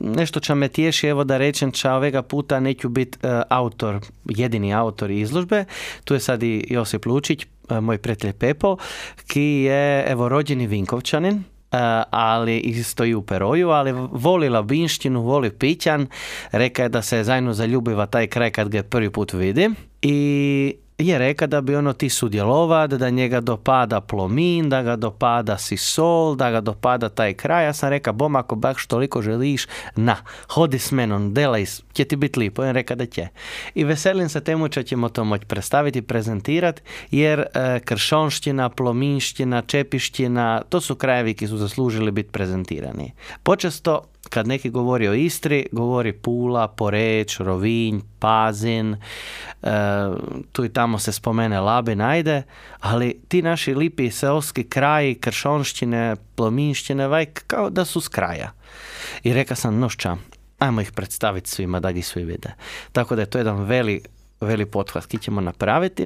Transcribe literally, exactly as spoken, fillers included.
nešto čo me tješi, evo da rečem, ča ovega puta neću biti uh, autor, jedini autor izložbe. Tu je sad i Josip Lučić, uh, moj prijatelj Pepo, ki je evo rođeni Vinkovčanin, Uh, ali isto i u Peroju, ali voli labinštinu, voli pićan. Reka je da se zajedno zaljubiva taj kraj kad ga prvi put vidi i je reka da bi ono ti sudjelovat, da njega dopada Plomin, da ga dopada Sisol, da ga dopada taj kraj. Ja sam reka, bom, ako baš toliko želiš, na, hodi s menom, delaj, će ti biti lipo. On reka da će. I veselim se temu što ćemo to moći predstaviti, prezentirati, jer e, kršonština, plominština, čepiština, to su krajevi ki su zaslužili biti prezentirani. Počesto kad neki govori o Istri, govori Pula, Poreč, Rovinj, Pazin, e, tu i tamo se spomene Labin, ajde, ali ti naši lipi seoski kraji, kršonštine, plominštine, vaj, kao da su s kraja. I reka sam, no šta, ajmo ih predstaviti svima da gi svi vide. Tako da je to jedan veli, veli pothvat ki ćemo napraviti.